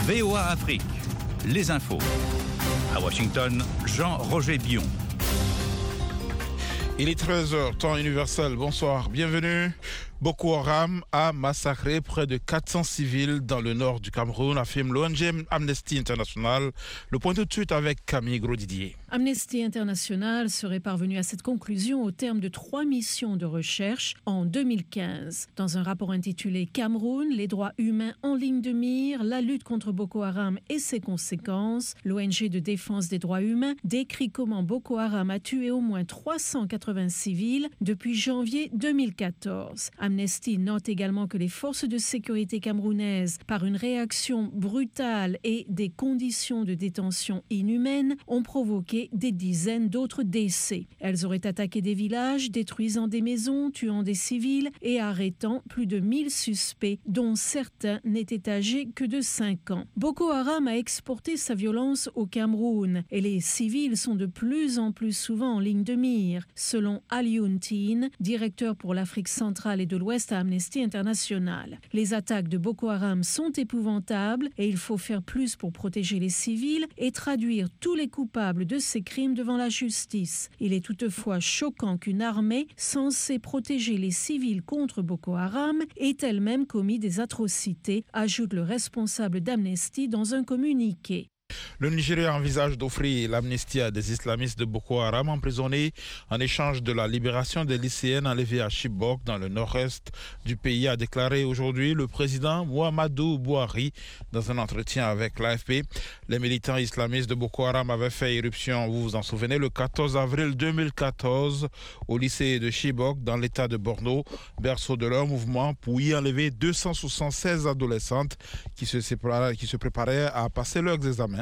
VOA Afrique, les infos. À Washington, Jean-Roger Bion. Il est 13h, temps universel. Bonsoir, bienvenue. Boko Haram a massacré près de 400 civils dans le nord du Cameroun, affirme l'ONG Amnesty International. Le point tout de suite avec Camille Grosdidier. Amnesty International serait parvenu à cette conclusion au terme de 3 missions de recherche en 2015. Dans un rapport intitulé « Cameroun, les droits humains en ligne de mire, la lutte contre Boko Haram et ses conséquences », l'ONG de défense des droits humains décrit comment Boko Haram a tué au moins 380 civils depuis janvier 2014. Amnesty note également que les forces de sécurité camerounaises, par une réaction brutale et des conditions de détention inhumaines, ont provoqué des dizaines d'autres décès. Elles auraient attaqué des villages, détruisant des maisons, tuant des civils et arrêtant plus de 1000 suspects, dont certains n'étaient âgés que de 5 ans. Boko Haram a exporté sa violence au Cameroun et les civils sont de plus en plus souvent en ligne de mire, selon Alioune Tine, directeur pour l'Afrique centrale et de l'Ouest à Amnesty International. Les attaques de Boko Haram sont épouvantables et il faut faire plus pour protéger les civils et traduire tous les coupables de ces crimes devant la justice. Il est toutefois choquant qu'une armée censée protéger les civils contre Boko Haram ait elle-même commis des atrocités, ajoute le responsable d'Amnesty dans un communiqué. Le Nigeria envisage d'offrir l'amnistie à des islamistes de Boko Haram emprisonnés en échange de la libération des lycéennes enlevées à Chibok dans le nord-est du pays, a déclaré aujourd'hui le président Muhammadu Buhari dans un entretien avec l'AFP. Les militants islamistes de Boko Haram avaient fait irruption, vous vous en souvenez, le 14 avril 2014 au lycée de Chibok dans l'état de Borno, berceau de leur mouvement, pour y enlever 276 adolescentes qui se préparaient à passer leurs examens.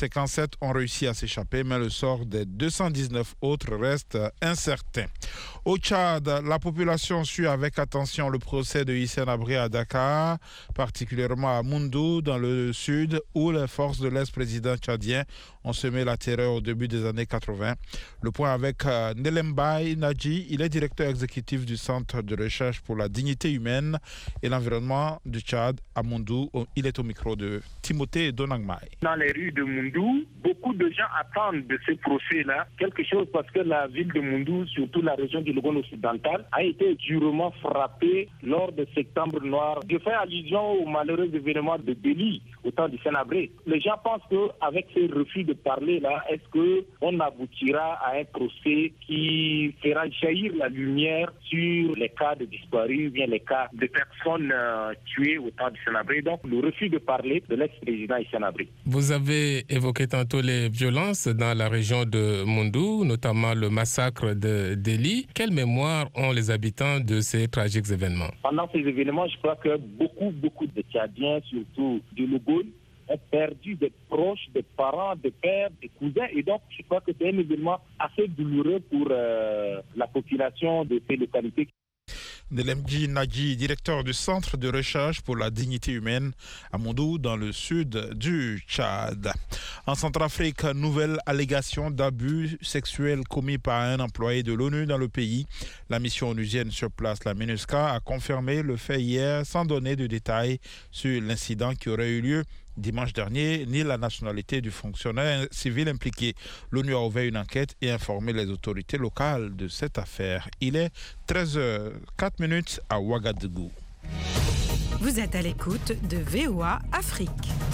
57 ont réussi à s'échapper, mais le sort des 219 autres reste incertain. Au Tchad, la population suit avec attention le procès de Hissène Habré à Dakar, particulièrement à Moundou, dans le sud, où les forces de l'ex-président tchadien ont semé la terreur au début des années 80. Le point avec Nelembaye Nadji, il est directeur exécutif du Centre de recherche pour la dignité humaine et l'environnement du Tchad à Moundou. Il est au micro de Timothée Donangmai. Dans les rues de Moundou, beaucoup de gens attendent de ce procès-là quelque chose parce que la ville de Moundou, surtout la région du Logone occidental, a été durement frappée lors de Septembre Noir. Je fais allusion aux malheureux événements de Déli au temps du Sénabré. Les gens pensent qu'avec ces refus de parler là, est-ce qu'on aboutira à un procès qui fera jaillir la lumière sur les cas de disparus ou bien les cas de personnes tuées au temps du Sénabré. Donc le refus de parler de l'ex-président Hissène Habré. Vous avez évoqué tantôt les violences dans la région de Moundou, notamment le massacre de Déli. Quelle mémoire ont les habitants de ces tragiques événements? Pendant ces événements, je crois que beaucoup de Tchadiens, surtout du Logone, ont perdu des proches, des parents, des pères, des cousins. Et donc, je crois que c'est un événement assez douloureux pour la population de ces localités. Nelemji Nadji, directeur du Centre de recherche pour la dignité humaine à Moundou, dans le sud du Tchad. En Centrafrique, nouvelle allégation d'abus sexuels commis par un employé de l'ONU dans le pays. La mission onusienne sur place, la MINUSCA, a confirmé le fait hier sans donner de détails sur l'incident qui aurait eu lieu dimanche dernier, ni la nationalité du fonctionnaire civil impliqué. L'ONU a ouvert une enquête et informé les autorités locales de cette affaire. Il est 13h04 à Ouagadougou. Vous êtes à l'écoute de VOA Afrique.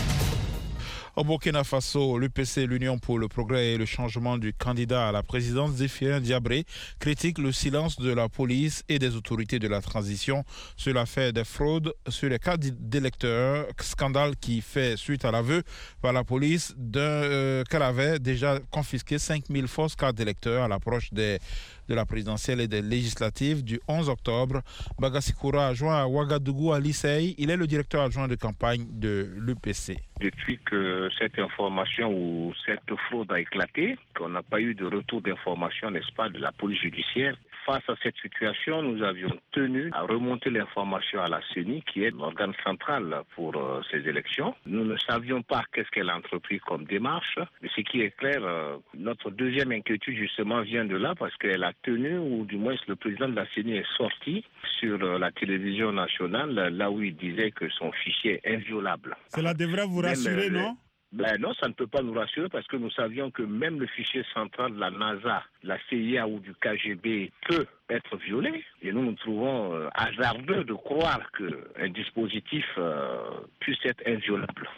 Au Burkina Faso, l'UPC, l'Union pour le progrès et le changement du candidat à la présidence, Zéphirine Diabré, critique le silence de la police et des autorités de la transition sur l'affaire des fraudes sur les cartes d'électeurs, scandale qui fait suite à l'aveu par la police qu'elle avait déjà confisqué 5000 fausses cartes d'électeurs à l'approche de la présidentielle et des législatives du 11 octobre. Bagasikoura, adjoint à Ouagadougou à l'ICEI, il est le directeur adjoint de campagne de l'UPC. Depuis que cette information ou cette fraude a éclaté, qu'on n'a pas eu de retour d'information, n'est-ce pas, de la police judiciaire, face à cette situation, nous avions tenu à remonter l'information à la CENI, qui est l'organe central pour ces élections. Nous ne savions pas qu'est-ce qu'elle a entrepris comme démarche, mais ce qui est clair, notre deuxième inquiétude justement vient de là, parce qu'elle a tenu, ou du moins le président de la CENI est sorti sur la télévision nationale, là où il disait que son fichier est inviolable. Cela devrait vous rassurer, non ? Non, ça ne peut pas nous rassurer parce que nous savions que même le fichier central de la NASA, de la CIA ou du KGB peut être violé. Et nous trouvons hasardeux de croire qu'un dispositif puisse être inviolable.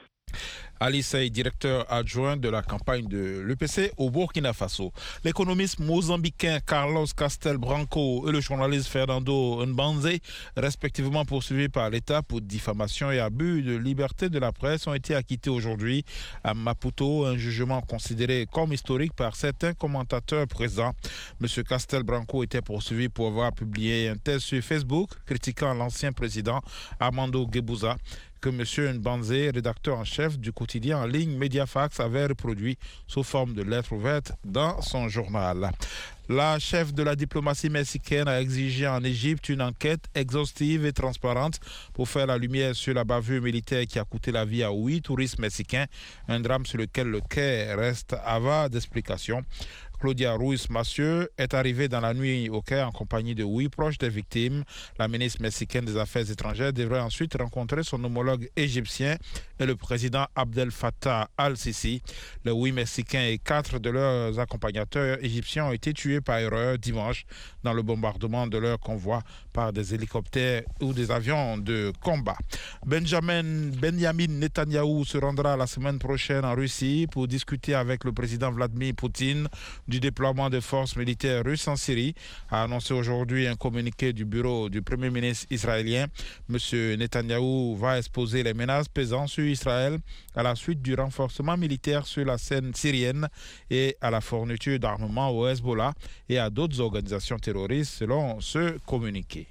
Ali Sey, directeur adjoint de la campagne de l'UPC au Burkina Faso. L'économiste mozambicain Carlos Castel Branco et le journaliste Fernando Nbanze, respectivement poursuivis par l'État pour diffamation et abus de liberté de la presse, ont été acquittés aujourd'hui à Maputo, un jugement considéré comme historique par certains commentateurs présents. M. Castel Branco était poursuivi pour avoir publié un texte sur Facebook critiquant l'ancien président Armando Guebuza, que M. Nbanze, rédacteur en chef du quotidien en ligne Mediafax, avait reproduit sous forme de lettres ouvertes dans son journal. La chef de la diplomatie mexicaine a exigé en Égypte une enquête exhaustive et transparente pour faire la lumière sur la bavure militaire qui a coûté la vie à 8 touristes mexicains, un drame sur lequel le Caire reste avare d'explications. Claudia Ruiz Massieu est arrivée dans la nuit au Caire en compagnie de 8 proches des victimes. La ministre mexicaine des Affaires étrangères devrait ensuite rencontrer son homologue égyptien et le président Abdel Fattah al-Sisi. Les 8 Mexicains et 4 de leurs accompagnateurs égyptiens ont été tués par erreur dimanche dans le bombardement de leur convoi par des hélicoptères ou des avions de combat. Benjamin Netanyahou se rendra la semaine prochaine en Russie pour discuter avec le président Vladimir Poutine du déploiement de forces militaires russes en Syrie, a annoncé aujourd'hui un communiqué du bureau du Premier ministre israélien. M. Netanyahou va exposer les menaces pesant sur Israël à la suite du renforcement militaire sur la scène syrienne et à la fourniture d'armement au Hezbollah et à d'autres organisations terroristes, selon ce communiqué.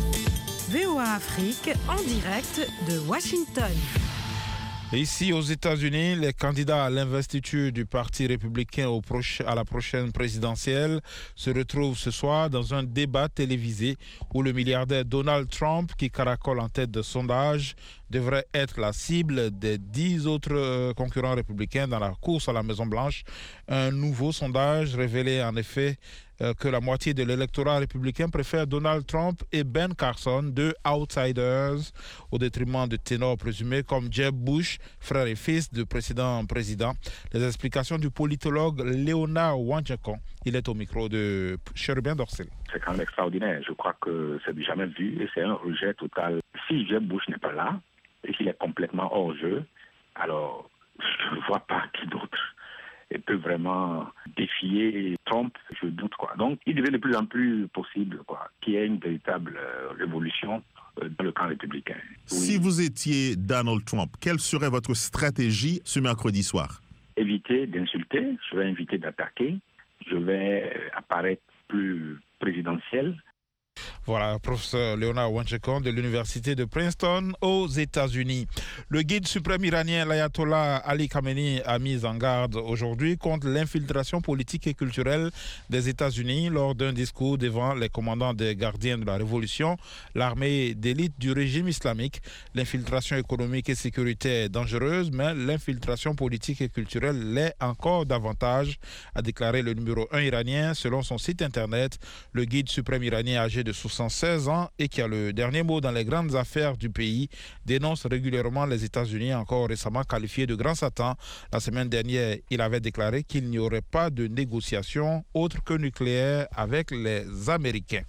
VOA Afrique en direct de Washington. Ici, aux États-Unis, les candidats à l'investiture du Parti républicain à la prochaine présidentielle se retrouvent ce soir dans un débat télévisé où le milliardaire Donald Trump, qui caracole en tête de sondage, devrait être la cible des 10 autres concurrents républicains dans la course à la Maison-Blanche. Un nouveau sondage révélait en effet que la moitié de l'électorat républicain préfère Donald Trump et Ben Carson, deux outsiders, au détriment de ténors présumés comme Jeb Bush, frère et fils du précédent président. Les explications du politologue Léonard Wanchekon. Il est au micro de Chérubin Dorcel. C'est quand même extraordinaire. Je crois que c'est du jamais vu et c'est un rejet total. Si Jeb Bush n'est pas là et qu'il est complètement hors jeu, alors je ne vois pas qui d'autre peut vraiment défier Trump, je doute quoi. Donc il devient de plus en plus possible qu'il y ait une véritable révolution dans le camp républicain. Oui. Si vous étiez Donald Trump, quelle serait votre stratégie ce mercredi soir? Éviter d'insulter, je vais éviter d'attaquer, je vais apparaître plus présidentiel. Voilà, professeur Léonard Wanchekon de l'université de Princeton aux États-Unis. Le guide suprême iranien, l'ayatollah Ali Khamenei, a mis en garde aujourd'hui contre l'infiltration politique et culturelle des États-Unis lors d'un discours devant les commandants des gardiens de la révolution, l'armée d'élite du régime islamique. L'infiltration économique et sécuritaire est dangereuse, mais l'infiltration politique et culturelle l'est encore davantage, a déclaré le numéro 1 iranien selon son site internet. Le guide suprême iranien âgé de 76 ans et qui a le dernier mot dans les grandes affaires du pays, dénonce régulièrement les États-Unis, encore récemment qualifiés de grands satans. La semaine dernière, il avait déclaré qu'il n'y aurait pas de négociation autre que nucléaire avec les Américains.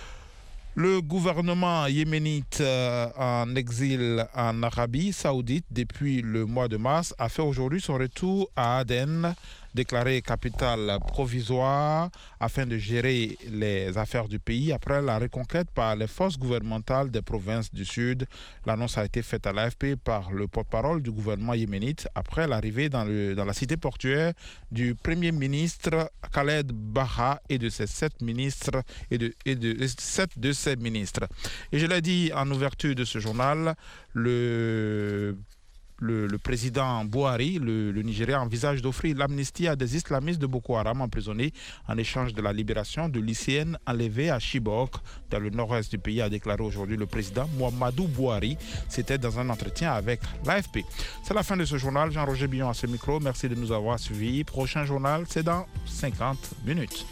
Le gouvernement yéménite en exil en Arabie Saoudite depuis le mois de mars a fait aujourd'hui son retour à Aden, déclarée capitale provisoire afin de gérer les affaires du pays après la reconquête par les forces gouvernementales des provinces du Sud. L'annonce a été faite à l'AFP par le porte-parole du gouvernement yéménite après l'arrivée dans la cité portuaire du Premier ministre Khaled Baha et de ses 7 ministres et de 7 de ses ministres. Et je l'ai dit en ouverture de ce journal, le le président Buhari, le Nigeria, envisage d'offrir l'amnistie à des islamistes de Boko Haram emprisonnés en échange de la libération de lycéennes enlevées à Chibok, dans le nord-est du pays, a déclaré aujourd'hui le président Muhammadu Buhari. C'était dans un entretien avec l'AFP. C'est la fin de ce journal. Jean-Roger Billon à ce micro. Merci de nous avoir suivis. Prochain journal, c'est dans 50 minutes.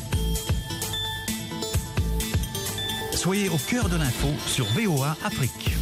Soyez au cœur de l'info sur VOA Afrique.